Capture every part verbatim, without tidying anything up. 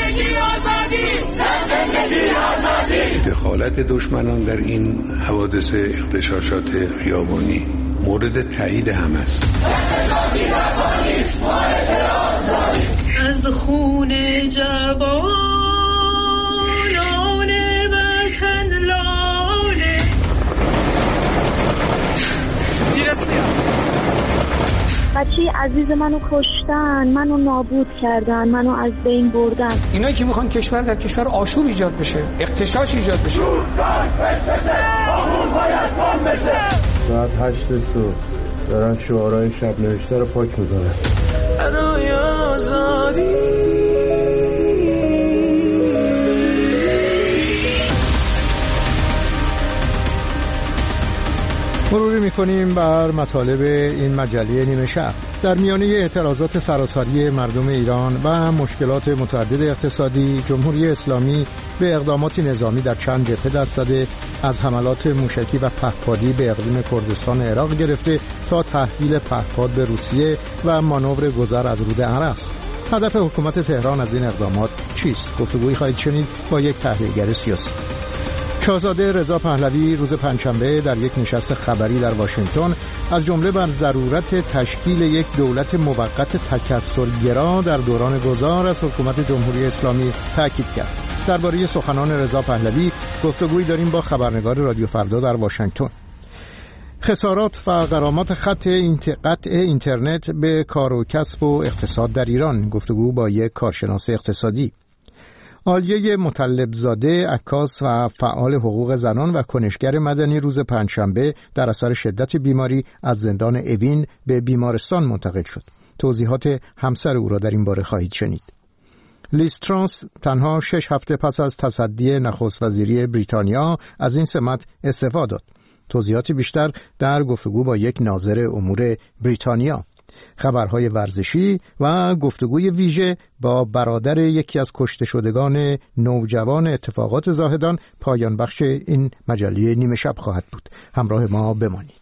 زندگی آزادی، زندگی آزادی. دخالت دشمنان در این حوادث اغتشاشات خیابانی مورد تایید هم است. از خون جوانان وطن لاله بچه عزیز منو کشتن، منو نابود کردن، منو از بین بردن. اینایی که میخوان کشور در کشور آشوب ایجاد بشه، اغتشاش ایجاد بشه. ساعت هشت صبح دارن شعارهای شب نوشته رو پاک میکنن. ادای آزادی. مروری میکنیم بر مطالب این مجله نیمه شب. در میانه اعتراضات سراسری مردم ایران و مشکلات متعدد اقتصادی، جمهوری اسلامی به اقداماتی نظامی در چند جبهه دست زده، از حملات موشکی و پهپادی به اقلیم کردستان عراق گرفته تا تحویل پهپاد به روسیه و مانور گذر از رود ارس. هدف حکومت تهران از این اقدامات چیست؟ گفتگویی خواهید شنید با یک تحلیلگر سیاسی. شاهزاده رضا پهلوی روز پنجشنبه در یک نشست خبری در واشنگتن از جمله بر ضرورت تشکیل یک دولت موقت تکثرگرا در دوران گذار از حکومت جمهوری اسلامی تاکید کرد. درباره سخنان رضا پهلوی گفتگویی داریم با خبرنگار رادیو فردا در واشنگتن. خسارات و غرامات خط قطع اینترنت به کار و کسب و اقتصاد در ایران، گفتگو با یک کارشناس اقتصادی. عالیه مطلبزاده، عکاس و فعال حقوق زنان و کنشگر مدنی روز پنجشنبه در اثر شدت بیماری از زندان اوین به بیمارستان منتقل شد. توضیحات همسر او را در این باره خواهید شنید. لیز ترانس تنها شش هفته پس از تصدی نخست وزیری بریتانیا از این سمت استعفا داد. توضیحات بیشتر در گفتگو با یک ناظر امور بریتانیا. خبرهای ورزشی و گفتگوی ویژه با برادر یکی از کشته شدگان نوجوان اتفاقات زاهدان پایان بخش این مجله نیمه شب خواهد بود. همراه ما بمانید.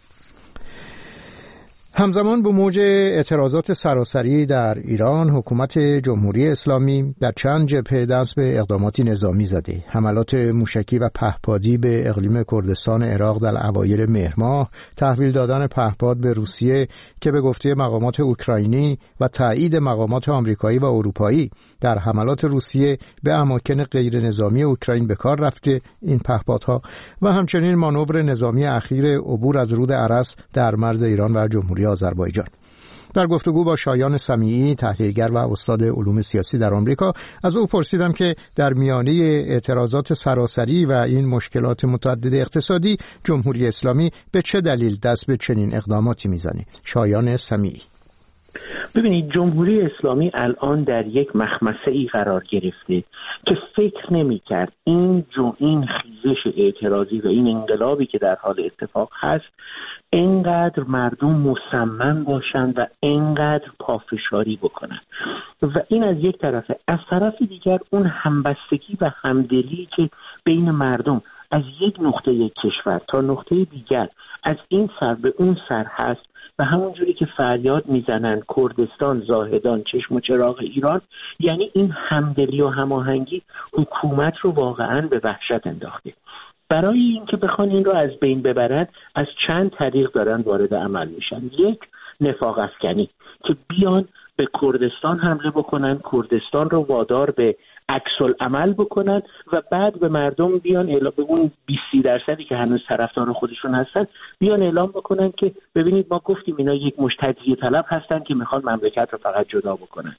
همزمان با موج اعتراضات سراسری در ایران، حکومت جمهوری اسلامی در چند جبهه دست به اقداماتی نظامی زده. حملات موشکی و پهپادی به اقلیم کردستان عراق در اوایل مهر ماه، تحویل دادن پهپاد به روسیه که به گفته مقامات اوکراینی و تایید مقامات آمریکایی و اروپایی در حملات روسیه به اماکن غیر نظامی اوکراین به کار رفته این پهپادها، و همچنین مانور نظامی اخیر عبور از رود ارس در مرز ایران و جمهوری آذربایجان. در گفتگو با شایان سمیعی، تحلیلگر و استاد علوم سیاسی در آمریکا، از او پرسیدم که در میانه اعتراضات سراسری و این مشکلات متعدد اقتصادی، جمهوری اسلامی به چه دلیل دست به چنین اقداماتی میزنه. شایان سمیعی: ببینید، جمهوری اسلامی الان در یک مخمسه ای قرار گرفته که فکر نمی کرد این جو این خیزش اعتراضی و این انقلابی که در حال اتفاق هست اینقدر مردم مصمم باشند و اینقدر پافشاری بکنند. و این از یک طرفه. از طرف دیگر اون همبستگی و همدلی که بین مردم از یک نقطه یک کشور تا نقطه دیگر از این سر به اون سر هست و همون جوری که فریاد میزنن کردستان، زاهدان، چشم و چراغ ایران، یعنی این همدلی و هماهنگی حکومت رو واقعا به وحشت انداخته. برای اینکه بخوان این رو از بین ببرن، از چند طریق دارن وارد عمل میشن. یک، نفاق افکنی، که بیان به کردستان حمله بکنن، کردستان رو وادار به عکس العمل بکنن و بعد به مردم بیان اعلام، به اون بیست درصدی که هنوز طرفدار خودشون هستن بیان اعلام بکنن که ببینید ما گفتیم اینا یک مشت تجزیه طلب هستن که میخوان مملکت رو فقط جدا بکنن.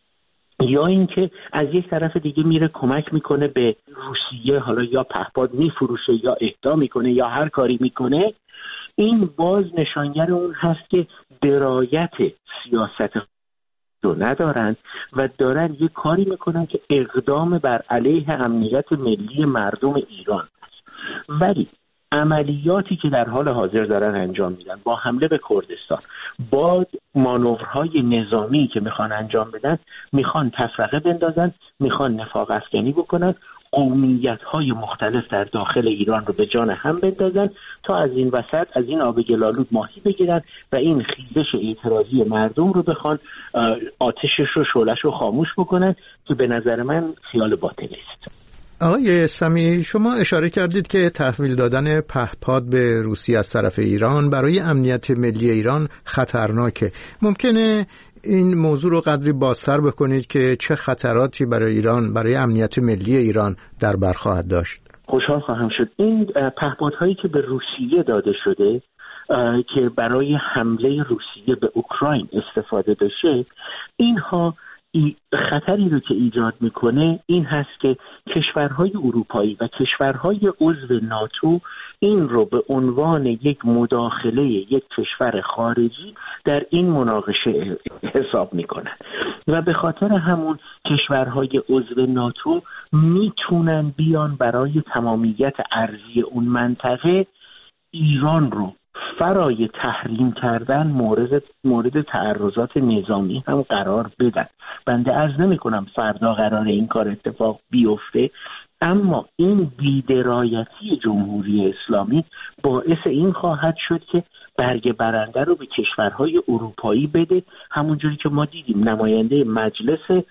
یا اینکه از یک طرف دیگه میره کمک میکنه به روسیه، حالا یا پهپاد میفروشه یا اهدا میکنه یا هر کاری میکنه. این باز نشانگر اون هست که درایت سیاست رو ندارن و دارن یه کاری میکنن که اقدام بر علیه امنیت ملی مردم ایران هست. ولی عملیاتی که در حال حاضر دارن انجام میدن با حمله به کردستان، با مانورهای نظامی که میخوان انجام بدن، میخوان تفرقه بندازن، میخوان نفاق افکنی بکنن. قومیت‌های مختلف در داخل ایران رو به جان هم بندازن تا از این وسط از این آب گلالود ماهی بگیرن و این خیزش اعتراضی مردم رو بخوان آتشش رو شعله‌اش رو خاموش بکنن که به نظر من خیال باطلی است. آقای سمیعی، شما اشاره کردید که تحویل دادن پهپاد به روسیه از طرف ایران برای امنیت ملی ایران خطرناکه. ممکنه این موضوع رو قدری بازتر بکنید که چه خطراتی برای ایران، برای امنیت ملی ایران در بر خواهد داشت؟ خوشحال خواهم شد. این پهپادهایی که به روسیه داده شده که برای حمله روسیه به اوکراین استفاده بشه، اینها خطری رو که ایجاد میکنه این هست که کشورهای اروپایی و کشورهای عضو ناتو این رو به عنوان یک مداخله یک کشور خارجی در این مناقشه حساب میکنن و به خاطر همون کشورهای عضو ناتو میتونن بیان برای تمامیت ارضی اون منطقه ایران رو فرای تحریم کردن مورد مورد تعرضات نظامی هم قرار بدن. بنده عرض نمی کنم فردا قرار این کار اتفاق بیفته، اما این بی‌درایتی جمهوری اسلامی باعث این خواهد شد که برگ برنده رو به کشورهای اروپایی بده. همونجوری که ما دیدیم نماینده مجلس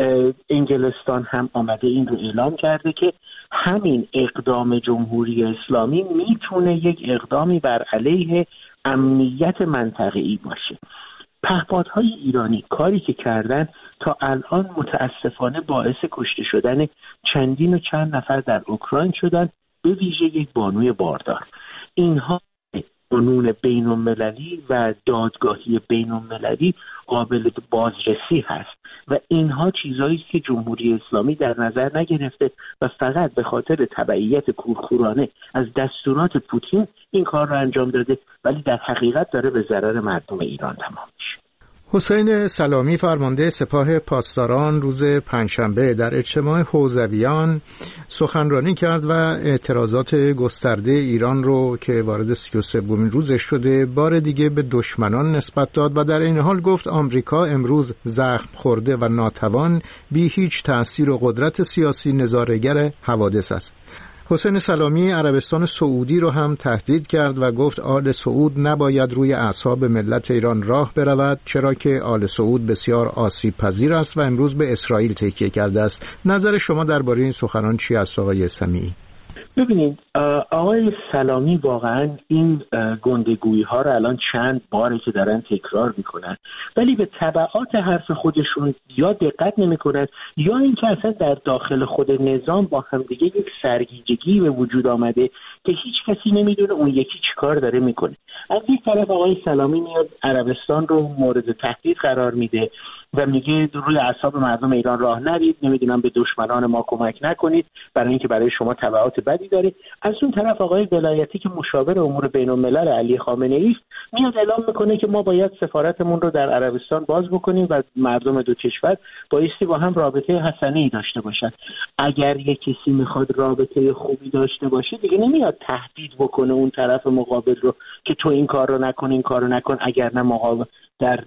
انگلستان هم آمده این رو اعلام کرده که همین اقدام جمهوری اسلامی میتونه یک اقدامی بر علیه امنیت منطقه‌ای باشه. پهپادهای ایرانی کاری که کردن تا الان متاسفانه باعث کشته شدن چندین و چند نفر در اوکراین شدن، به ویژه یک بانوی باردار. اینها قانون بین المللی و دادگاهی بین المللی قابل بازرسی هست و اینها چیزایی که جمهوری اسلامی در نظر نگرفته و فقط به خاطر تبعیت کورکورانه از دستورات پوتین این کار را انجام داده، ولی در حقیقت داره به ضرر مردم ایران تمام میشه. حسین سلامی فرمانده سپاه پاسداران روز پنجشنبه در اجتماع حوزویان سخنرانی کرد و اعتراضات گسترده ایران رو که وارد سی و سومین روزش شده بار دیگه به دشمنان نسبت داد و در این حال گفت آمریکا امروز زخم خورده و ناتوان بی هیچ تأثیر و قدرت سیاسی نظاره‌گر حوادث است. حسین سلامی عربستان سعودی رو هم تهدید کرد و گفت آل سعود نباید روی اعصاب ملت ایران راه برود، چرا که آل سعود بسیار آسیب پذیر است و امروز به اسرائیل تکیه کرده است. نظر شما درباره این سخنان چی است آقای سمیعی؟ ببینید آقای سلامی واقعا این گندگویی ها رو الان چند باره که دارن تکرار میکنن، ولی به تبعات حرف خودشون یا دقت نمیکنن یا اینکه اصلا در داخل خود نظام با همدیگه یک سرگیجگی به وجود آمده که هیچ کسی نمیدونه اون یکی چی کار داره میکنه. از یک طرف آقای سلامی میاد عربستان رو مورد تهدید قرار میده و میگه روی اعصاب مردم ایران راه نرید، نمیدونم به دشمنان ما کمک نکنید برای اینکه برای شما تبعات بدی داره. از اون طرف آقای ولایتی که مشاور امور بین الملل علی خامنه‌ای است میاد اعلام میکنه که ما باید سفارتمون رو در عربستان باز بکنیم و مردم دو کشور بایستی با هم رابطه حسنه‌ای داشته باشن. اگر یک کسی میخواد رابطه خوبی داشته باشه دیگه نمیاد تهدید بکنه اون طرف مقابل رو که تو این کار رو نکن این کار رو نکن، اگر نه مقابل در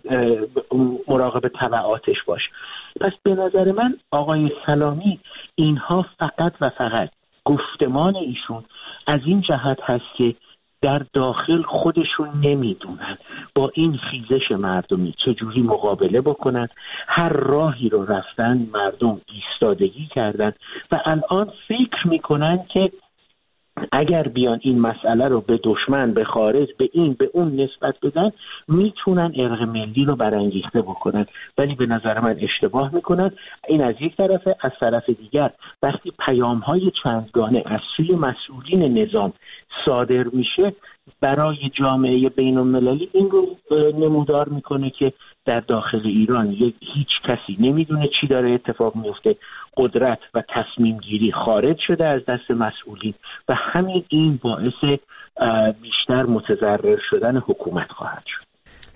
مراقب تبعاتش باش. پس به نظر من آقای سلامی اینها فقط و فقط گفتمان ایشون از این جهت هست که در داخل خودشون نمیدونن با این خیزش مردمی چجوری مقابله بکنن. هر راهی رو رفتن، مردم ایستادگی کردن و الان فکر میکنن که اگر بیان این مسئله رو به دشمن، به خارج، به این به اون نسبت بدن میتونن ارق ملی رو برانگیخته بکنن، ولی به نظر من اشتباه میکنن. این از یک طرف. از طرف دیگر وقتی پیام‌های چندگانه از سوی مسئولین نظام صادر میشه برای جامعه بین المللی این رو نمودار میکنه که در داخل ایران یک هیچ کسی نمیدونه چی داره اتفاق میفته، قدرت و تصمیم گیری خارج شده از دست مسئولین و همین این باعث بیشتر متضرر شدن حکومت خواهد شد.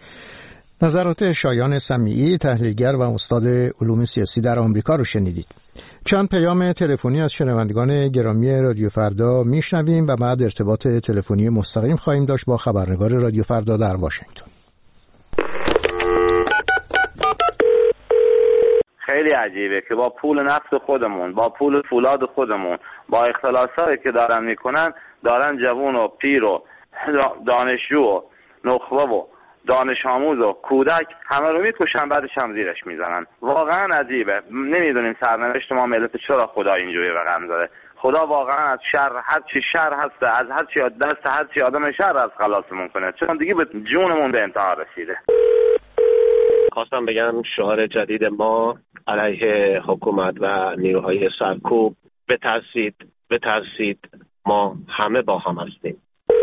نظرات شایان سمیعی، تحلیلگر و استاد علوم سیاسی در آمریکا رو شنیدید. چند پیام تلفنی از شنوندگان گرامی رادیو فردا میشنویم و بعد ارتباط تلفنی مستقیم خواهیم داشت با خبرنگار رادیو فردا در واشنگتن. خیلی عجیبه که با پول نفت خودمون، با پول فولاد خودمون، با اختلاسایی که دارن میکنن، دارن جوون و پیر و دانشجو و نخبه و دانش آموز و کودک همه رو میکشن، بعدش هم زیرش میزنن. واقعا عجیبه. نمیدونیم سرنوشت ما ملت چرا خدا اینجوری رقم داره. خدا واقعا از شر، هر چی شر هست، از هر چی دست هر چی آدم شر از خلاصمون کنه، چون دیگه به جونمون به انتها رسیده. خواستم بگم شعار جدید ما علیه حکومت و نیروهای سرکوب: بترسید بترسید، ما همه با هم هستیم.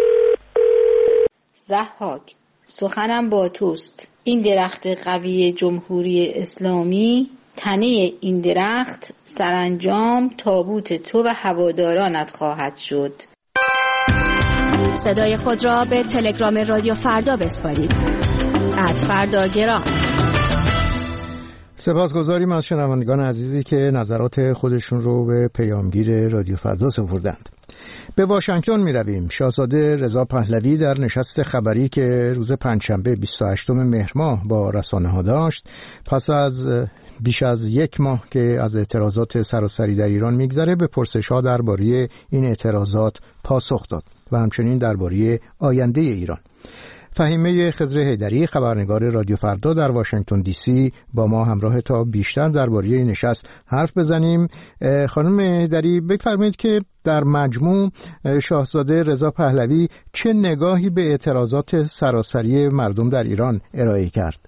ضحاک، سخنم با توست. این درخت قوی جمهوری اسلامی، تنه این درخت سرانجام تابوت تو و هوادارانت خواهد شد. صدای خود را به تلگرام رادیو فردا بسپارید. ات فردا گرام. سپاسگزاریم از شنوندگان عزیزی که نظرات خودشون رو به پیامگیر رادیو فردا سپردند. به واشنگتن می رویم. شاهزاده رضا پهلوی در نشست خبری که روز پنجشنبه بیست و هشتم مهر ماه با رسانه ها داشت، پس از بیش از یک ماه که از اعتراضات سراسری در ایران میگذره، به پرسش ها درباره این اعتراضات پاسخ داد و همچنین درباره آینده ایران. فهیمه خضر حیدری، خبرنگار رادیو فردا در واشنگتن دی سی، با ما همراه تا بیشتر درباره این نشست حرف بزنیم. خانم حیدری، بفرمایید که در مجموع شاهزاده رضا پهلوی چه نگاهی به اعتراضات سراسری مردم در ایران ارائه کرد؟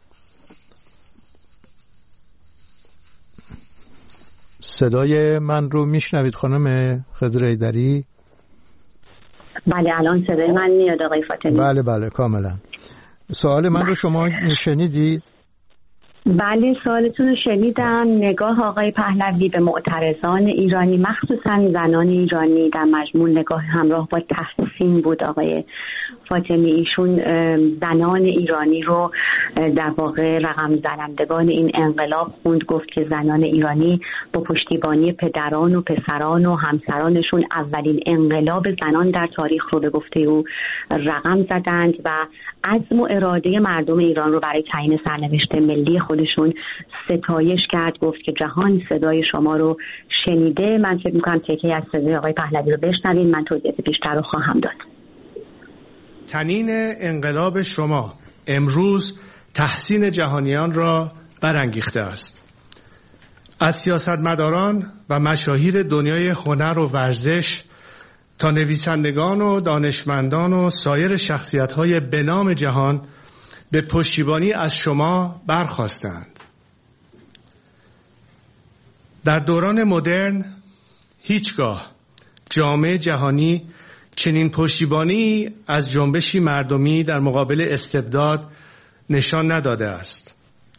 صدای من رو میشنوید خانم خضر حیدری؟ بله، الان صدای من میاد آقای فاطمی؟ بله بله کاملا. سوال من رو شما شنیدید؟ بله، سوالتون رو شنیدم. نگاه آقای پهلوی به معترضان ایرانی، مخصوصا زنان ایرانی، در مجموع نگاه همراه با تحسین بود آقای فاطمی. ایشون زنان ایرانی رو در واقع رقم زنندگان این انقلاب خوند. گفت که زنان ایرانی با پشتیبانی پدران و پسران و همسرانشون اولین انقلاب زنان در تاریخ رو به گفته او رقم زدند و عزم و اراده مردم ایران رو برای تعیین سرنوشت ملی خودشون ستایش کرد. گفت که جهان صدای شما رو شنیده. من فکر می‌کنم تکی از صدای آقای پهلوی رو بشنویم، من توضیحات بیشتر رو خواهم داد. تنین انقلاب شما امروز تحسین جهانیان را برانگیخته است. از سیاستمداران و مشاهیر دنیای هنر و ورزش تا نویسندگان و دانشمندان و سایر شخصیت‌های به نام جهان به پشتیبانی از شما برخاستند. در دوران مدرن هیچگاه جامعه جهانی چنین پشتیبانی از جنبشی مردمی در مقابل استبداد نشان نداده است.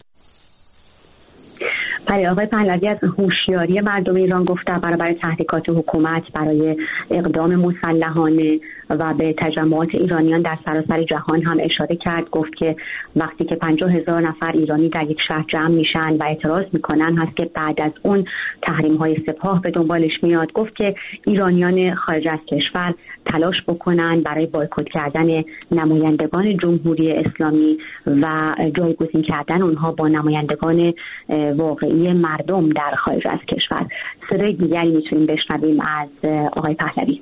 برای آقای پهلوی از هوشیاری مردم ایران گفت در برابر تحریکات حکومت برای اقدام مسلحانه و به تجمعات ایرانیان در سراسر جهان هم اشاره کرد. گفت که وقتی که پنجاه هزار نفر ایرانی در یک شهر جمع میشن و اعتراض میکنن هست که بعد از اون تحریم های سپاه به دنبالش میاد. گفت که ایرانیان خارج از کشور تلاش بکنن برای بایکوت کردن نمایندگان جمهوری اسلامی و جایگزین کردن اونها با نمایندگان واقعی مردم در خارج از کشور. صدای دیگری میتونیم بشنویم از آقای پهلوی.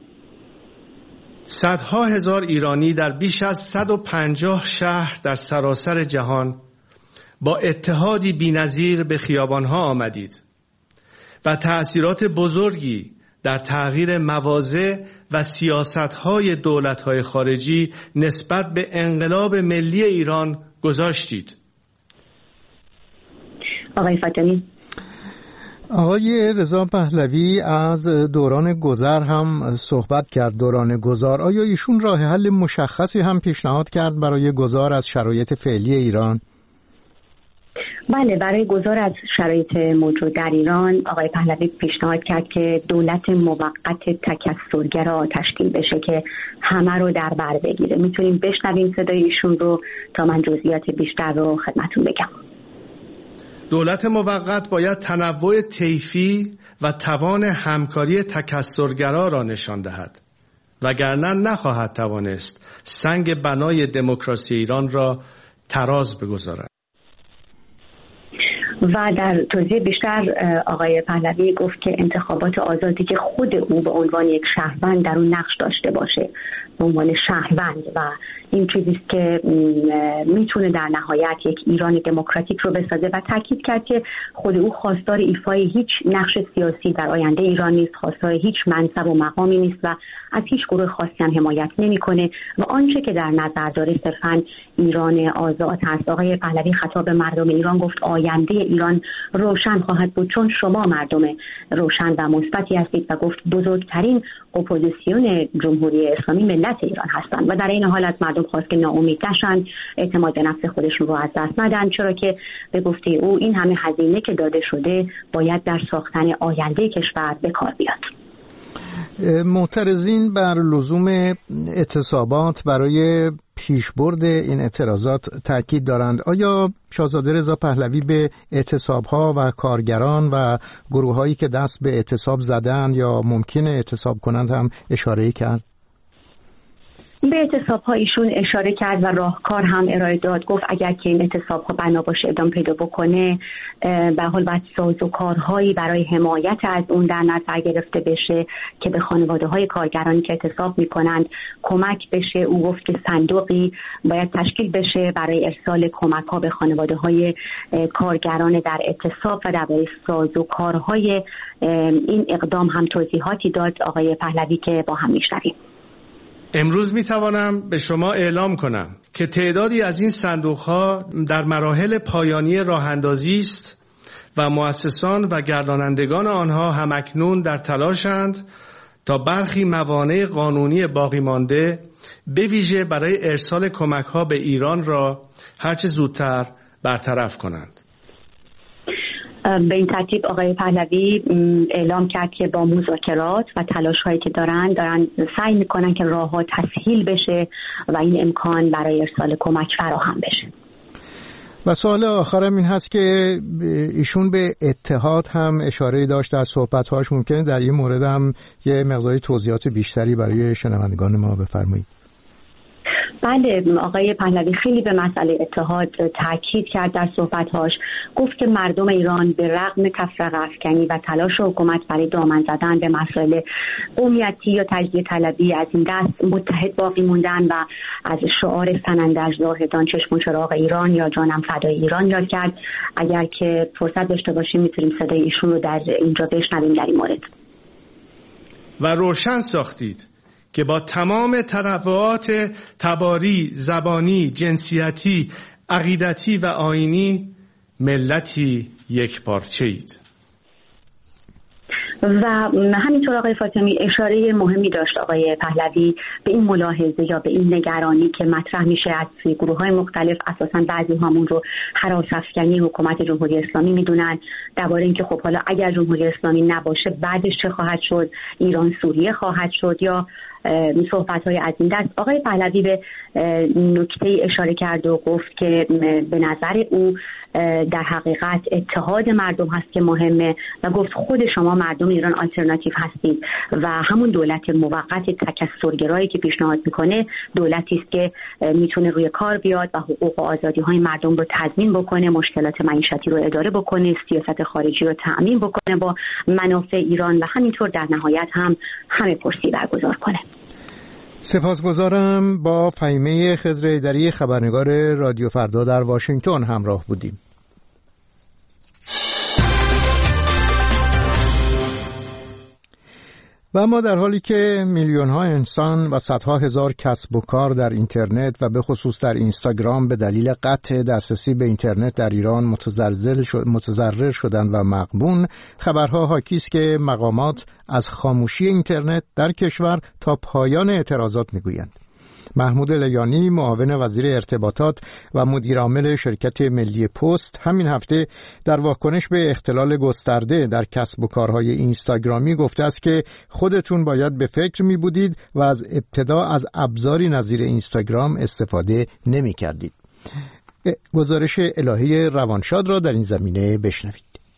صدها هزار ایرانی در بیش از صد و پنجاه شهر در سراسر جهان با اتحادی بی‌نظیر به خیابانها آمدید و تأثیرات بزرگی در تغییر مواضع و سیاست‌های دولت‌های خارجی نسبت به انقلاب ملی ایران گذاشتید. آقای فاطمی. آقای رضا پهلوی از دوران گذر هم صحبت کرد. دوران گذار، آیا ایشون راه حل مشخصی هم پیشنهاد کرد برای گذار از شرایط فعلی ایران؟ بله، برای گذار از شرایط موجود در ایران آقای پهلوی پیشنهاد کرد که دولت موقت تکثرگرا تشکیل بشه که همه رو در بر بگیره. میتونیم بشنویم صدای ایشون رو تا من جزئیات بیشتر رو خدمتون بگم. دولت موقت باید تنوع طیفی و توان همکاری تکثرگرا را نشان دهد، وگرنه نخواهد توانست سنگ بنای دموکراسی ایران را تراز بگذارد. و در توضیح بیشتر آقای پهلوی گفت که انتخابات آزادی که خود او به عنوان یک شهروند در اون نقش داشته باشه، به عنوان شهروند، و این چیزی است که میتونه در نهایت یک ایران دموکراتیک رو بسازه و تاکید کرد که خود او خواستار ایفای هیچ نقش سیاسی در آینده ایران نیست، خواستار هیچ منصب و مقامی نیست و از هیچ گروه خاصی هم حمایت نمیکنه و آنچه که در نظر داره صرفاً ایران آزاد هست. آقای پهلوی خطاب به مردم ایران گفت آینده ایران روشن خواهد بود چون شما مردم روشن و مثبتی هستید و گفت بزرگترین اپوزیسیون جمهوری اسلامی ملت ایران هستند و در این حال از مردم خواست که ناامید نشن، اعتماد به نفس خودشون رو از دست ندن، چرا که به گفته او این همه هزینه که داده شده باید در ساختن آینده کشور به کار بیاد. معترضین بر لزوم اعتصابات برای پیشبرد این اعتراضات تاکید دارند. آیا شاهزاده رضا پهلوی به اعتصابها و کارگران و گروه‌هایی که دست به اعتصاب زدن یا ممکنه اعتصاب کنند هم اشاره کرد؟ به اعتصاب‌ها ایشون اشاره کرد و راهکار هم ارائه داد. گفت اگر که این اعتصاب‌ها بنا باشه ادامه پیدا بکنه، به حال باید سازوکارهایی برای حمایت از اون در نظر گرفته بشه که به خانواده‌های کارگرانی که اعتصاب می‌کنند کمک بشه. او گفت که صندوقی باید تشکیل بشه برای ارسال کمک‌ها به خانواده‌های کارگران در اعتصاب و درباره سازوکارهای این اقدام هم توضیحاتی داد آقای پهلوی که با هم می‌شنویم. امروز می توانم به شما اعلام کنم که تعدادی از این صندوق‌ها در مراحل پایانی راه‌اندازی است و مؤسسان و گردانندگان آنها همکنون در تلاشند تا برخی موانع قانونی باقی مانده به ویژه برای ارسال کمک‌ها به ایران را هرچه زودتر برطرف کنند. به این ترتیب آقای پهلوی اعلام کرد که با مذاکرات و تلاش‌هایی که دارن دارن سعی میکنن که راه‌ها تسهیل بشه و این امکان برای ارسال کمک فراهم بشه. و سوال آخرم این هست که ایشون به اتحاد هم اشاره داشت در صحبت‌هاش، ممکنه در این مورد هم یه مقداری توضیحات بیشتری برای شنوندگان ما بفرمایید. بله، آقای پهلوی خیلی به مسئله اتحاد تاکید کرد در صحبت‌هاش. گفت که مردم ایران به رغم تفرقه افکنی و تلاش حکومت برای دامن زدن به مسائل قومیتی یا تجزیه طلبی از این دست متحد باقی موندن و از شعار سنندج زاهدان چشم و چراغ ایران یا جانم فدای ایران یاد کرد. اگر که فرصت داشته باشیم میتونیم صدای ایشون رو در اینجا بشنویم در این مورد. و روشن ساختید که با تمام تنوعات تباری، زبانی، جنسیتی، عقیدتی و آیینی ملتی یک پارچه اید. و همینطور آقای فاطمی اشاره مهمی داشت آقای پهلوی به این ملاحظه یا به این نگرانی که مطرح میشه از گروه‌های مختلف، اساساً بعضی همون رو هراس افکنی حکومت جمهوری اسلامی میدونن، درباره اینکه خب حالا اگر جمهوری اسلامی نباشه بعدش چه خواهد شد، ایران سوریه خواهد شد یا صحبت‌های از این دست. آقای پهلوی به نکته اشاره کرد و گفت که به نظر او در حقیقت اتحاد مردم هست که مهمه و گفت خود شما مردم ایران آلترناتیو هستید و همون دولت موقت تکثرگرایی که پیشنهاد میکنه دولتی است که میتونه روی کار بیاد و حقوق و آزادی‌های مردم رو تضمین بکنه، مشکلات معیشتی رو اداره بکنه، سیاست خارجی رو تأمین بکنه با منافع ایران و همینطور در نهایت هم همه پرسی برگزار کنه. سپاسگزارم. با فهیمه خضر ایدری خبرنگار رادیو فردا در واشنگتن همراه بودیم. و اما در حالی که میلیون ها انسان و صدها هزار کسب و کار در اینترنت و به خصوص در اینستاگرام به دلیل قطع دسترسی به اینترنت در ایران متزلزل شد، متضرر شدند و مغبون، خبرها حاکی است که مقامات از خاموشی اینترنت در کشور تا پایان اعتراضات میگویند. محمود لیانی معاون وزیر ارتباطات و مدیر عامل شرکت ملی پست همین هفته در واکنش به اختلال گسترده در کسب و کارهای اینستاگرامی گفته است که خودتون باید به فکر می بودید و از ابتدا از ابزاری نظیر اینستاگرام استفاده نمی کردید. گزارش الهی روانشاد را در این زمینه بشنوید.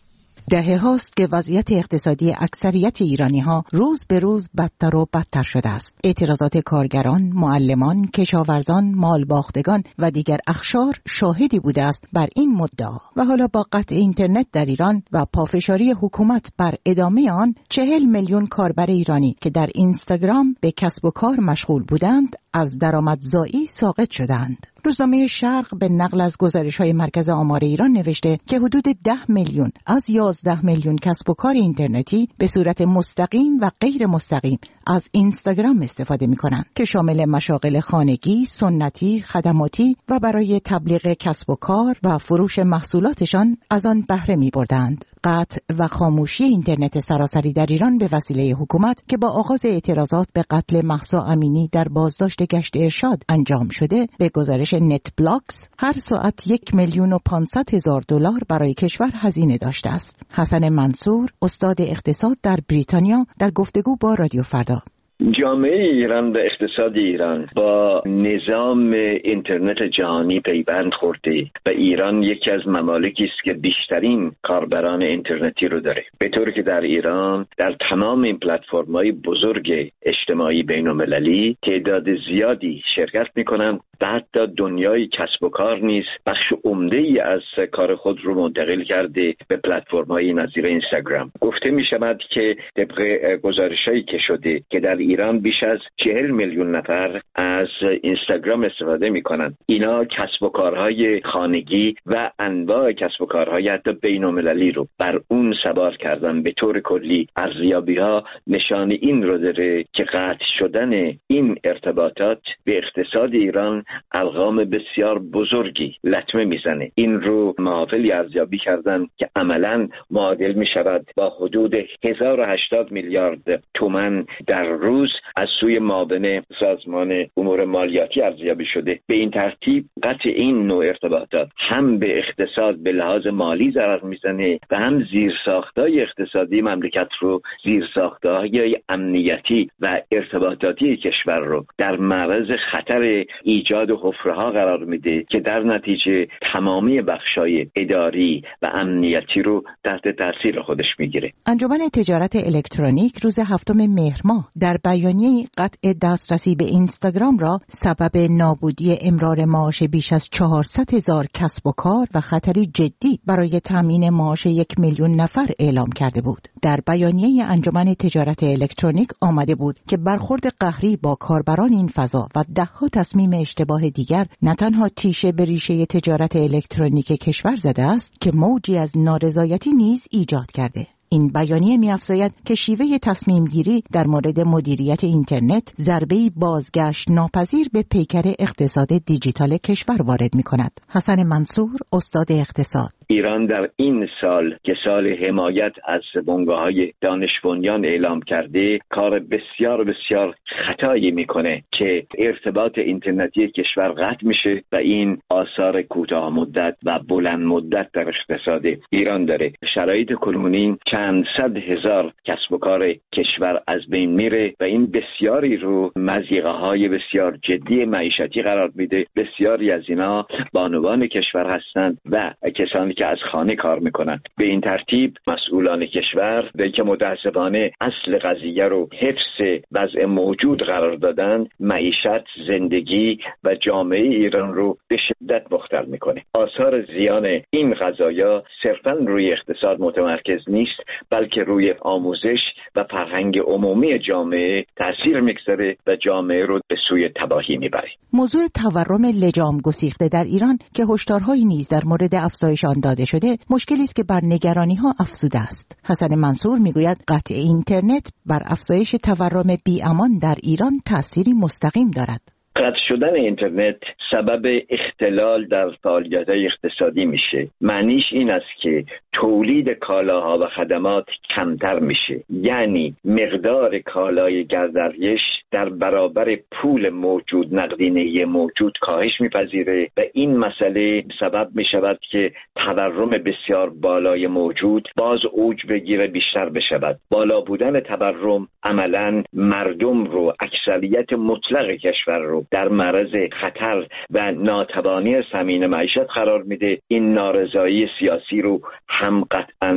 دهه هاست که وضعیت اقتصادی اکثریت ایرانی ها روز به روز بدتر و بدتر شده است. اعتراضات کارگران، معلمان، کشاورزان، مالباختگان و دیگر اقشار شاهدی بوده است بر این مدعا و حالا با قطع اینترنت در ایران و پافشاری حکومت بر ادامه آن چهل میلیون کاربر ایرانی که در اینستاگرام به کسب و کار مشغول بودند از درآمدزایی ساقط شدند. روزنامه شرق به نقل از گزارش‌های مرکز آمار ایران نوشته که حدود ده میلیون از یازده میلیون کسب و کار اینترنتی به صورت مستقیم و غیر مستقیم از اینستاگرام استفاده می‌کنند که شامل مشاغل خانگی، سنتی، خدماتی و برای تبلیغ کسب و کار و فروش محصولاتشان از آن بهره می‌بردند. قطع و خاموشی اینترنت سراسری در ایران به وسیله حکومت که با آغاز اعتراضات به قتل مهسا امینی در بازداشت گشت ارشاد انجام شده، به گزارش نت بلاکس هر ساعت یک میلیون و پانصد هزار دلار برای کشور هزینه داشته است. حسن منصور، استاد اقتصاد در بریتانیا، در گفتگو با رادیو فردا: جامعه ایران و اقتصاد ایران با نظام اینترنت جهانی پیوند خورده و ایران یکی از ممالکی است که بیشترین کاربران اینترنتی رو داره، به طوری که در ایران در تمام این پلتفرم‌های بزرگ اجتماعی بین‌المللی تعداد زیادی شرکت می‌کنند و حتی دنیای کسب و کار نیز بخش عمده‌ای از کار خود رو منتقل کرده به پلتفرم‌های نظیر اینستاگرام. گفته می‌شود که طبق گزارش‌هایی که شده که در ایران بیش از چهل میلیون نفر از اینستاگرام استفاده می‌کنند. اینا کسب و کارهای خانگی و انواع کسب و کارهای حتی بین‌المللی رو بر اون سوار کردن. به طور کلی ارزیابی‌ها نشان این رو داره که قطع شدن این ارتباطات به اقتصاد ایران ارقام بسیار بزرگی لطمه میزنه. این رو محافلی ارزیابی کردن که عملاً معادل میشود با حدود هزار و هشتاد میلیارد تومان در روز از سوی معاون سازمان امور مالیاتی ارزیابی شده. به این ترتیب قطع این نوع ارتباطات هم به اقتصاد به لحاظ مالی ضرر میزنه و هم زیرساختهای اقتصادی مملکت رو، زیرساختهای امنیتی و ارتباطاتی کشور رو در معرض خطر ایجاد حفره‌ها قرار میده که در نتیجه تمامی بخشای اداری و امنیتی رو تحت تاثیر خودش میگیره. انجمن تجارت الکترونیک روز هفتم مهر ماه در بیانیه قطع دسترسی به اینستاگرام را سبب نابودی امرار معاش بیش از چهارصد هزار کسب و کار و خطری جدی برای تامین معاش یک میلیون نفر اعلام کرده بود. در بیانیه انجمن تجارت الکترونیک آمده بود که برخورد قهری با کاربران این فضا و ده‌ها تصمیم اشتباه دیگر نه تنها تیشه به ریشه تجارت الکترونیک کشور زده است که موجی از نارضایتی نیز ایجاد کرده. این بیانیه می‌افزاید که شیوه تصمیم گیری در مورد مدیریت اینترنت ضربه‌ای بازگشت ناپذیر به پیکر اقتصاد دیجیتال کشور وارد می‌کند. حسن منصور، استاد اقتصاد: ایران در این سال که سال حمایت از بنگاه‌های دانش بنیان اعلام کرده، کار بسیار بسیار خطایی میکنه که ارتباط اینترنتی کشور قطع میشه و این آثار کوتاه مدت و بلند مدت در اقتصاد ایران داره. شرایط کنونی چند صد هزار کسب و کار کشور از بین میره و این بسیاری رو مضیقه‌های بسیار جدی معیشتی قرار میده. بسیاری از اینا بانوان کشور هستند و کسانی که از خانه کار میکنن. به این ترتیب مسئولان کشور به که متاسفانه اصل قضیه رو حفظ وضع موجود قرار دادن، معیشت، زندگی و جامعه ایران رو به شدت مختل میکنه. آثار زیان این قضایا صرفاً روی اقتصاد متمرکز نیست، بلکه روی آموزش و فرهنگ عمومی جامعه تاثیر میگذاره و جامعه رو به سوی تباهی میبره. موضوع تورم لجام گسیخته در ایران که هشدارهایی نیز در مورد افزایش آن داده شده، مشکلی است که بر نگرانی‌ها افزوده است. حسن منصور میگوید قطع اینترنت بر افزایش تورم بی‌امان در ایران تأثیری مستقیم دارد. قطع شدن اینترنت سبب اختلال در فعالیت‌های اقتصادی میشه. معنیش این است که تولید کالاها و خدمات کمتر میشه، یعنی مقدار کالای گردش در برابر پول موجود، نقدینگی موجود کاهش میپذیره و این مسئله سبب میشود که تورم بسیار بالای موجود باز اوج بگیره، بیشتر بشود. بالا بودن تورم عملاً مردم رو، اکثریت مطلق کشور رو در معرض خطر و ناتوانی تامین معیشت قرار میده. این نارضایی سیاسی رو هم قطعاً افزایش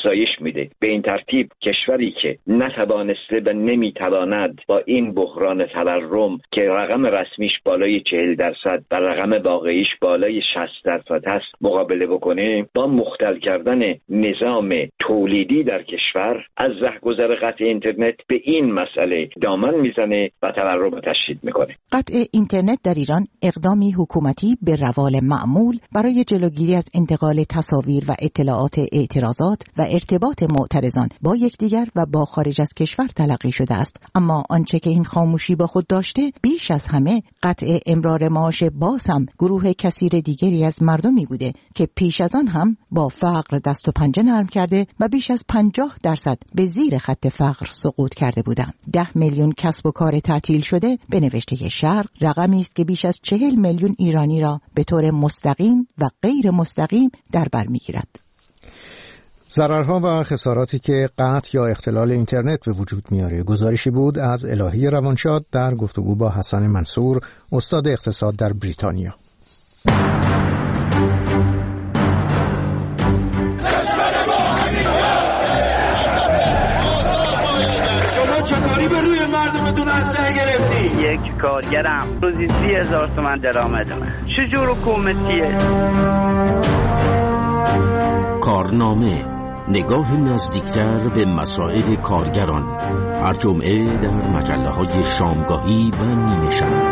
افزایش میده. به این ترتیب کشوری که نتوانسته و نمیتواند با این بحران تورم که رقم رسمیش بالای چهل درصد و رقم واقعیش بالای شصت درصد هست مقابله بکنه، با مختل کردن نظام تولیدی در کشور از رهگذر قطع اینترنت به این مسئله دامن میزنه و تورم رو تشدید میکنه. قطع اینترنت در ایران اقدامی حکومتی به روال معمول برای جلوگیری از انتقال تصاویر و اطلاعات اعتراضات و ارتباط معترضان با یکدیگر و با خارج از کشور تلقی شده است. اما آنچه که این خاموشی با خود داشته بیش از همه قطع امرار معاش باز هم گروه کثیر دیگری از مردمی بوده که پیش از آن هم با فقر دست و پنجه نرم کرده و بیش از پنجاه درصد به زیر خط فقر سقوط کرده بودند. ده میلیون کسب و کار تعطیل شده به نوشته شرق رقمی است که بیش از چهل میلیون ایرانی را به طور مستقیم و غیر مستقیم در بر میگیرد. ضررها و خساراتی که قطع یا اختلال اینترنت به وجود میاره گزارشی بود از الهی روانشاد در گفتگو با حسن منصور، استاد اقتصاد در بریتانیا. شما چطوری به روی مردمتون اسلحه گرفتی؟ یک کارگرم روزی سی هزار تومن درآمد دارم. چجور حکومتیه؟ کارنامه، نگاه نزدیکتر به مسائل کارگران، هر جمعه در مجله های شامگاهی و نیمه شب.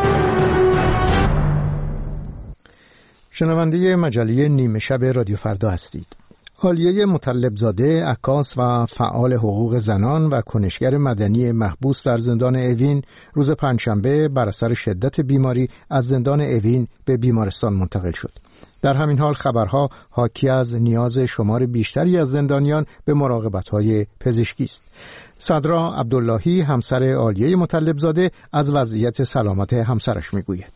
شنونده مجله نیمه شب رادیو فردا هستید. عالیه مطلبزاده، عکاس و فعال حقوق زنان و کنشگر مدنی محبوس در زندان اوین روز پنجشنبه بر اثر شدت بیماری از زندان اوین به بیمارستان منتقل شد. در همین حال خبرها حاکی از نیاز شمار بیشتری از زندانیان به مراقبت‌های پزشکی است. صدرا عبداللهی همسر عالیه مطلبزاده از وضعیت سلامت همسرش میگوید.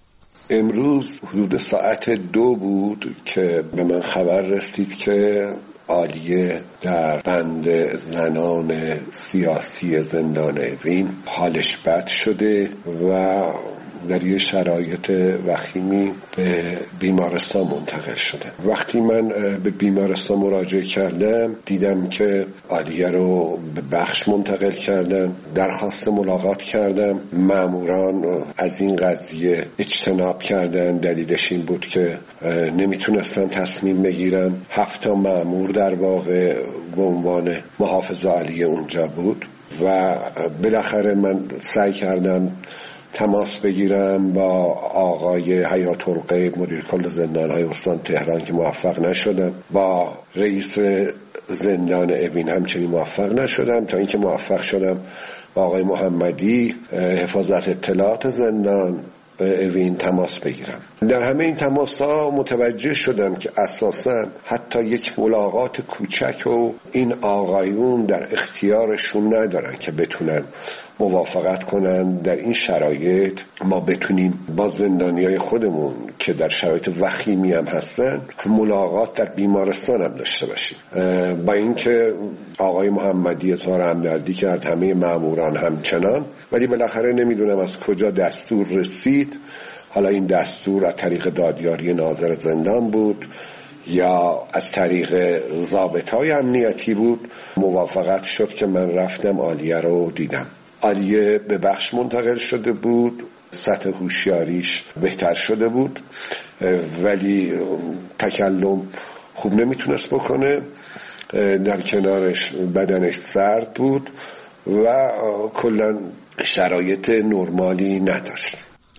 امروز حدود ساعت دو بود که به من خبر رسید که عالیه در بند زنان سیاسی زندان اوین حالش بد شده و در یه شرایط وخیمی به بیمارستان منتقل شده. وقتی من به بیمارستان مراجعه کردم دیدم که عالیه رو به بخش منتقل کردن. درخواست ملاقات کردم. ماموران از این قضیه اجتناب کردن. دلیلش این بود که نمیتونستن تصمیم بگیرن. هفت تا مامور در واقع به عنوان محافظ عالیه اونجا بود و بالاخره من سعی کردم تماس بگیرم با آقای حیات الغیب مدیر کل زندان‌های استان تهران که موفق نشدم. با رئیس زندان اوین همچنین موفق نشدم تا اینکه موفق شدم با آقای محمدی حفاظت اطلاعات زندان اوین تماس بگیرم. در همه این تماس ها متوجه شدم که اساساً حتی یک ملاقات کوچک و این آقایون در اختیارشون ندارن که بتونن موافقت کنن در این شرایط ما بتونیم با زندانیای خودمون که در شرایط وخیمی هم هستن ملاقات در بیمارستان هم داشته باشیم. با اینکه آقای محمدی اظهار همدردی کرد، همه ماموران همچنان، ولی بالاخره نمیدونم از کجا دستور رسید. حالا این دستور از طریق دادیاری ناظر زندان بود یا از طریق ضابطهای امنیتی بود. موافقت شد که من رفتم عالیه رو دیدم. عالیه به بخش منتقل شده بود، سطح هوشیاریش بهتر شده بود ولی تکلم خوب نمیتونست بکنه. در کنارش بدنش سرد بود و کلا شرایط نرمالی نداشت.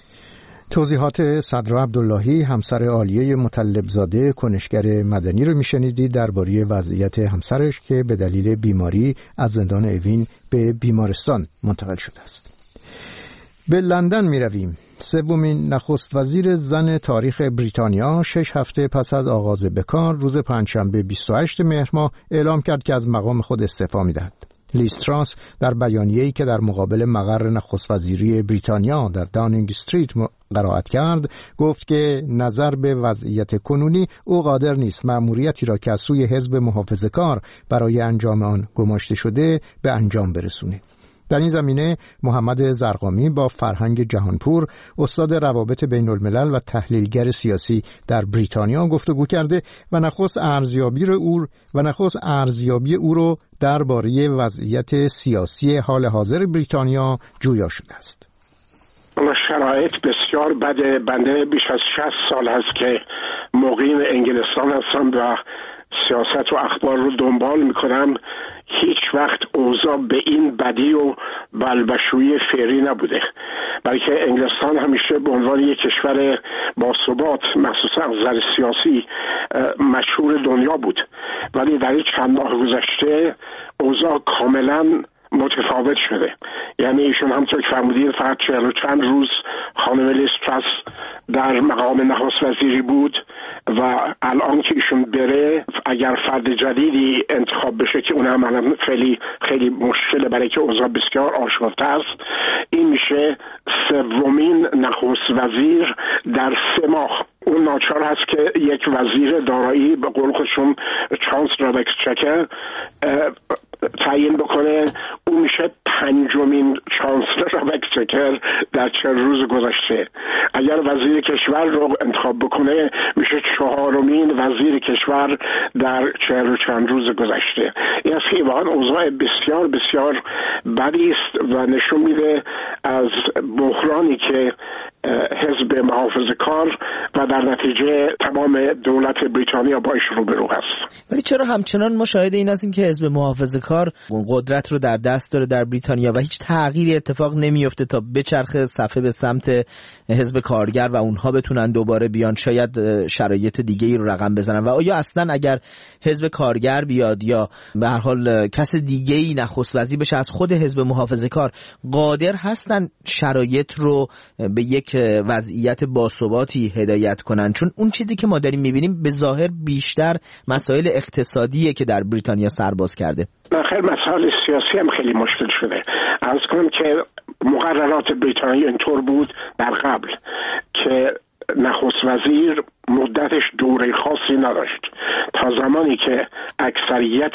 توضیحات صدرا عبداللهی همسر عالیه مطلبزاده کنشگر مدنی رو میشنیدید درباره وضعیت همسرش که به دلیل بیماری از زندان اوین به بیمارستان منتقل شده است. به لندن می رویم. سومین نخست وزیر زن تاریخ بریتانیا شش هفته پس از آغاز به کار روز پنجشنبه بیست و هشتم مهر ماه اعلام کرد که از مقام خود استعفا می دهد. لیز تراس در بیانیه‌ای که در مقابل مقر نخست وزیری بریتانیا در داونینگ استریت قرائت کرد گفت که نظر به وضعیت کنونی او قادر نیست مأموریتی را که از سوی حزب محافظه‌کار برای انجام آن گماشته شده به انجام برسونه. در این زمینه محمد زرقامی با فرهنگ جهانپور، استاد روابط بین الملل و تحلیلگر سیاسی در بریتانیا گفتگو کرده و نخست ارزیابی او و نخست ارزیابی او رو درباره وضعیت سیاسی حال حاضر بریتانیا جویا شده است. شرایط بسیار بده. بنده بیش از شصت سال هست که مقیم انگلستان هستم و سیاست و اخبار رو دنبال میکنم. هیچ وقت اوضاع به این بدی و بلبشویی فعلی نبوده، بلکه انگلستان همیشه به عنوان یک کشور باثبات مخصوصا از نظر سیاسی مشهور دنیا بود، ولی در این چند ماه گذشته اوضاع کاملا متفاوت شده. یعنی ایشون همطور که فرمودید فقط چهل و چند روز خانم لیز تراس در مقام نخست وزیری بود و الان که ایشون بره اگر فرد جدیدی انتخاب بشه که اون هم خیلی خیلی مشکله برای که اوضاع بسیار آشفته است، این میشه سومین نخست وزیر در سه ماه. اون ناچار هست که یک وزیر دارایی به قول خودشون چانسلر اکسچکر تعیین بکنه. اون میشه پنجمین چانسلر اکسچکر در چند روز گذشته. اگر وزیر کشور رو انتخاب بکنه میشه چهارمین وزیر کشور در چهل و چند روز گذشته. این است که واقعا اوضاع بسیار بسیار بدی است و نشون میده از بحرانی که حزب محافظه‌کار و در نتیجه تمام دولت بریتانیا باش روبرو هست. ولی چرا همچنان ما شاهد این هستیم که حزب محافظه‌کار قدرت رو در دست داره در بریتانیا و هیچ تغییری اتفاق نمیفته تا بچرخه صفحه به سمت حزب کارگر و اونها بتونن دوباره بیان شاید شرایط دیگه‌ای رو رقم بزنن؟ و آیا اصلا اگر حزب کارگر بیاد یا به هر حال کس دیگه‌ای نخست وزیر بشه از خود حزب محافظه‌کار، قادر هستن شرایط رو به یک وضعیت باثباتی هدایت کنن؟ چون اون چیزی که ما داریم می‌بینیم به ظاهر بیشتر مسائل اقتصادیه که در بریتانیا سرباز کرده. خیلی مسائل سیاسی هم خیلی مشکل شده. عرض کنم که مقررات بریتانیا اینطور بود در قبل که نخست وزیر مدتش دوره خاصی نداشت تا زمانی که اکثریت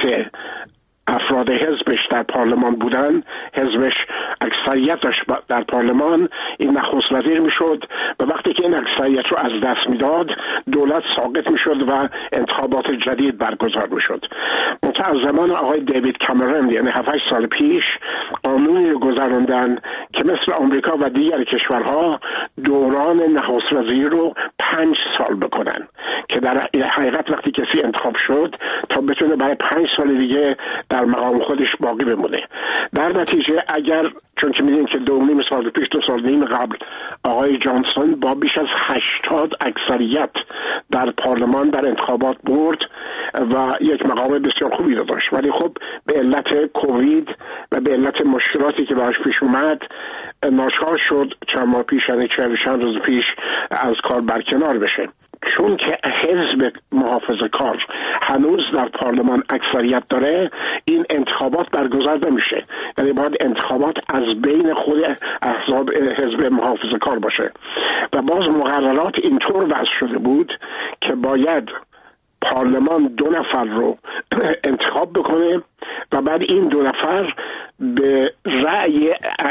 افراد حزبش در پارلمان بودن، حزبش اکثریت داشت در پارلمان، این نخست وزیر میشد و وقتی که این اکثریت رو از دست میداد دولت ساقط میشد و انتخابات جدید برگزار میشد. منتها از زمان آقای دیوید کامرون یعنی هفت هشت سال پیش قانونی رو گذراندن که مثل آمریکا و دیگر کشورها دوران نخست وزیر رو پنج سال بکنن که در حقیقت وقتی کسی انتخاب شد تا بتونه برای پنج سال دیگه در مقام خودش باقی بمونه. در نتیجه اگر چون که میدونید که دو نیم سال پیش دو سال نیم قبل آقای جانسون با بیش از هشتاد اکثریت در پارلمان در انتخابات برد و یک مقام بسیار خوبی رو داشت، ولی خب به علت کووید و به علت مشکلاتی که براش پیش اومد ناچار شد چند ماه پیش یعنی چند روز پیش از کار برکنار بشه. چون که حزب محافظه‌کار هنوز در پارلمان اکثریت داره این انتخابات برگزار نمیشه، یعنی باید انتخابات از بین خود احزاب حزب محافظه‌کار باشه و باز مقررات اینطور وضع شده بود که باید پارلمان دو نفر رو انتخاب بکنه و بعد این دو نفر به رأی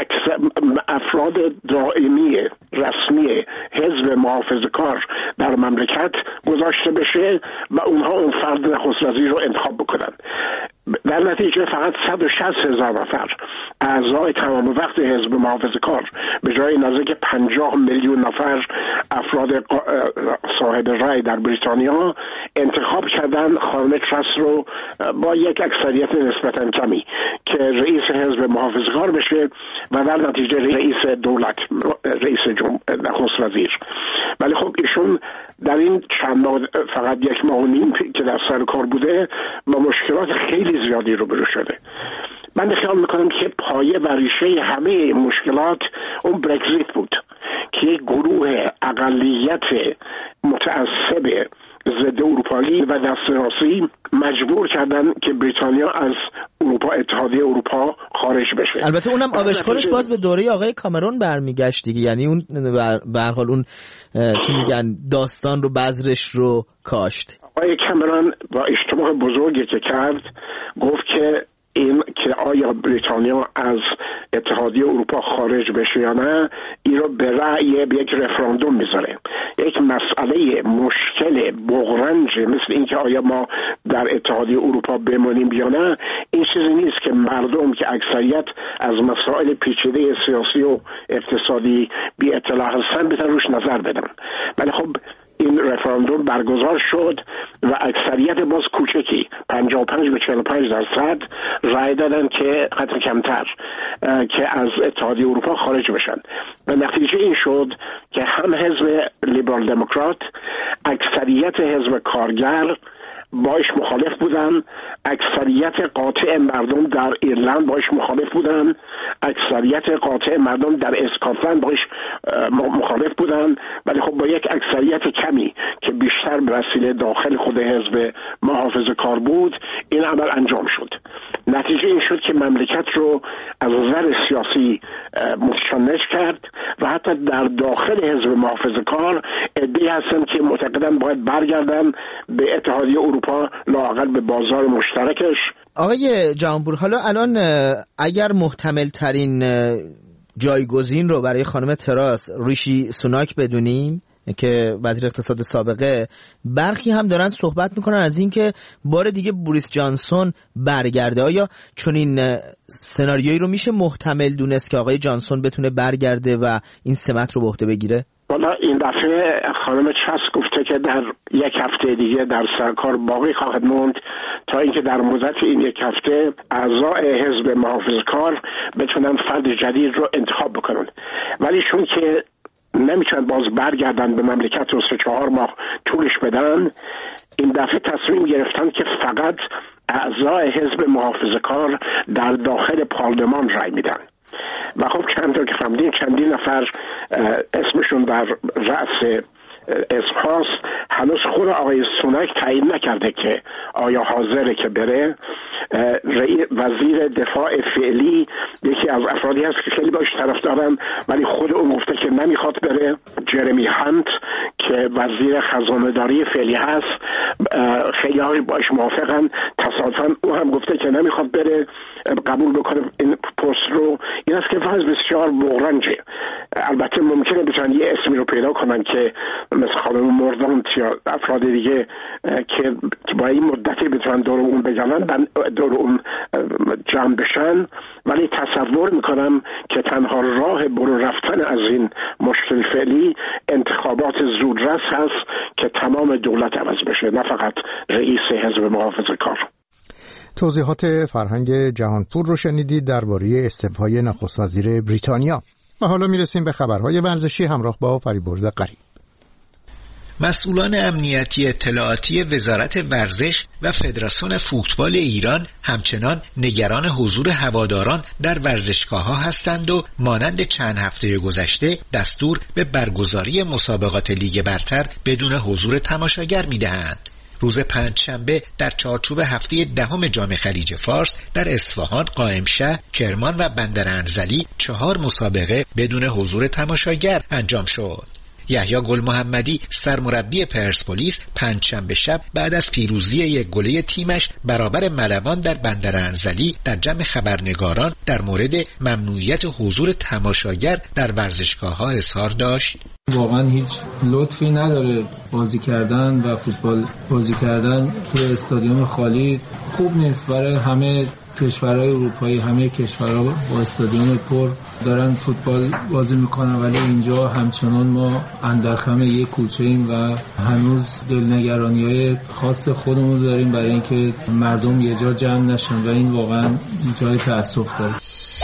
افراد دائمی رسمی حزب محافظه‌کار در مملکت گذاشته بشه و اونها اون فرد نخست وزیر رو انتخاب بکنن. در نتیجه فقط صد و شصت هزار نفر اعضای تمام وقت حزب محافظه‌کار به جای نزدیک پنجاه میلیون نفر افراد صاحب رأی در بریتانیا انتخاب کردن خانم تراس رو با یک اکثریت نسبتاً کمی که رئیس حزب محافظه‌کار بشه و در نتیجه رئیس دولت، رئیس نخست وزیر. ولی خب ایشون در این چند ماه فقط یک ماه و نیم که در سر کار بوده با مشکلات خیلی زیادی روبرو شده. من خیال میکنم که پایه و ریشه همه مشکلات اون برگزیت بود که یک گروه اقلیت متعصب ضد اروپایی و دست راستی مجبور کردن که بریتانیا از اروپا، اتحادیه اروپا خارج بشه. البته اونم آبشخورش باز به دوره آقای کامرون برمیگشت دیگه، یعنی اون به هر حال اون چی میگن داستان رو بذرش رو کاشت. آقای کامرون با اشتباه بزرگی که کرد گفت که این که آیا یا بریتانیا از اتحادیه اروپا خارج بشه یا نه، این رو به رأی به یک رفراندوم میذاره. یک مسئله مشکل بغرنج مثل اینکه آیا ما در اتحادیه اروپا بمانیم یا نه، این چیزی نیست که مردم که اکثریت از مسائل پیچیده سیاسی و اقتصادی بی اطلاع هستن بتونن روش نظر بدن. ولی خب این رفراندوم برگزار شد و اکثریت باز کوچکی پنجاه و پنج به چهل و پنج درصد رای دادن که حتی کمتر که از اتحادیه اروپا خارج بشن و نتیجه این شد که هم حزب لیبرال دموکرات، اکثریت حزب کارگر باش مخالف بودن، اکثریت قاطع مردم در ایرلند باش مخالف بودن، اکثریت قاطع مردم در اسکاتلند باش مخالف بودن. ولی خب با یک اکثریت کمی که بیشتر به وسیله داخل خود حزب محافظه کار بود این عمل انجام شد. نتیجه این شد که مملکت رو از نظر سیاسی متشنج کرد و حتی در داخل حزب محافظه کار عده‌ای هستن که معتقدن باید برگردن به اتحادیه اروپا، لااقل به بازار مشترکش. آقای جهانپور، حالا الان اگر محتمل ترین جایگزین رو برای خانم تراس ریشی سوناک بدونیم که وزیر اقتصاد سابقه، برخی هم دارن صحبت میکنن از این که بار دیگه بوریس جانسون برگرده. آیا چون این سناریویی رو میشه محتمل دونست که آقای جانسون بتونه برگرده و این سمت رو به عهده بگیره؟ والا این دفعه خانم چاس گفته که در یک هفته دیگه در سرکار باقی خواهد موند تا اینکه در مدت این یک هفته اعضای حزب محافظه‌کار بتونن فرد جدید رو انتخاب بکنن. ولی چون که نمیتونن باز برگردن به مملکت و سه چهار ماه طولش بدن، این دفعه تصمیم گرفتن که فقط اعضای حزب محافظه‌کار در داخل پارلمان رای میدن و خب چند که فهمیدین چندین نفر اسمشون در رأس اسم هاست. هنوز خود آقای سوناک تعیین نکرده که آیا حاضره که بره. وزیر دفاع فعلی یکی از افرادی هست که خیلی باش طرف دارن ولی خود اون گفته که نمیخواد بره. جرمی هانت که وزیر خزانه‌داری فعلی هست خیلی های باش موافقن، تصادفاً او هم گفته که نمیخواد بره قبول بکنه این پست رو. این است که وضع بسیار بغرنجه. البته ممکنه بتونن یه اسمی رو پیدا کنن که مثل خانم موردانت یا افراد دیگه که با این مدتی بتونن دور اون بگنن دور اون جمع بشن، ولی تصور میکنم که تنها راه برو رفتن از این مشکل فعلی انتخابات زودرس هست که تمام دولت عوض بشه، نه فقط رئیس حزب محافظه کار. توضیحات فرهنگ جهانپور رو شنیدید درباره استعفای نخست وزیر بریتانیا. و حالا میرسیم به خبرهای ورزشی همراه با فریبرز قریب. مسئولان امنیتی اطلاعاتی وزارت ورزش و فدراسیون فوتبال ایران همچنان نگران حضور هواداران در ورزشگاه‌ها هستند و مانند چند هفته گذشته دستور به برگزاری مسابقات لیگ برتر بدون حضور تماشاگر می‌دهند. روز پنجشنبه در چارچوب هفته دهم جام خلیج فارس در اصفهان، قائمشهر، کرمان و بندرانزلی چهار مسابقه بدون حضور تماشاگر انجام شد. یحیی گل محمدی سرمربی پرسپولیس پنجشنبه شب بعد از پیروزی یک گله تیمش برابر ملوان در بندرانزلی در جمع خبرنگاران در مورد ممنوعیت حضور تماشاگر در ورزشگاه‌ها اظهار داشت. واقعا هیچ لطفی نداره بازی کردن و فوتبال بازی کردن توی استادیوم خالی خوب نیست. برای همه کشورهای اروپایی همه کشورها با استادیوم پر دارن فوتبال بازی میکنن، ولی اینجا همچنان ما اندرخم یک کوچه ایم و هنوز دلنگرانی‌های خاص خودمون داریم برای اینکه مردم یه جا جمع نشن و این واقعا جای تأسف داره.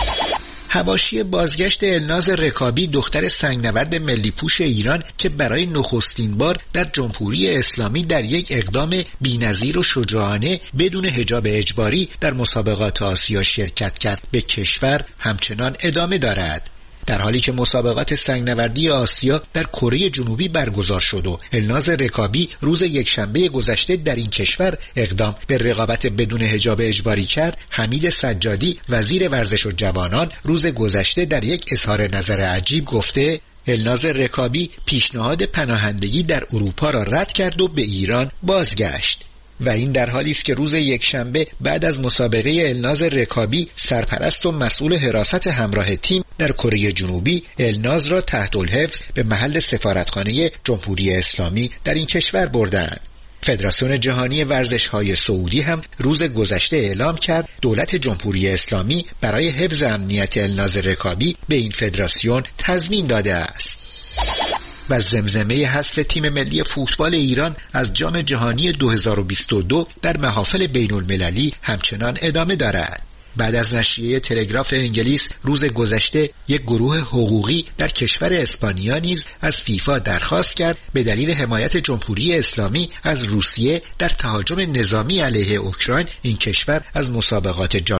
حواشی بازگشت الناز رکابی دختر سنگنورد ملی پوش ایران که برای نخستین بار در جمهوری اسلامی در یک اقدام بی‌نظیر و شجاعانه بدون حجاب اجباری در مسابقات آسیا شرکت کرد به کشور همچنان ادامه دارد. در حالی که مسابقات سنگنوردی آسیا در کره جنوبی برگزار شد و الناز رکابی روز یکشنبه گذشته در این کشور اقدام به رقابت بدون حجاب اجباری کرد، حمید سجادی وزیر ورزش و جوانان روز گذشته در یک اظهار نظر عجیب گفته الناز رکابی پیشنهاد پناهندگی در اروپا را رد کرد و به ایران بازگشت. و این در حالی است که روز یکشنبه بعد از مسابقه الناز رکابی سرپرست و مسئول حراست همراه تیم در کره جنوبی الناز را تحت الحفظ به محل سفارتخانه جمهوری اسلامی در این کشور بردند. فدراسیون جهانی ورزش‌های سعودی هم روز گذشته اعلام کرد دولت جمهوری اسلامی برای حفظ امنیت الناز رکابی به این فدراسیون تضمین داده است. و زمزمه حذف تیم ملی فوتبال ایران از جام جهانی دو هزار و بیست و دو در محافل بین المللی همچنان ادامه دارد. بعد از نشریه تلگراف انگلیس روز گذشته یک گروه حقوقی در کشور اسپانیا نیز از فیفا درخواست کرد به دلیل حمایت جمهوری اسلامی از روسیه در تهاجم نظامی علیه اوکراین این کشور از مسابقات جام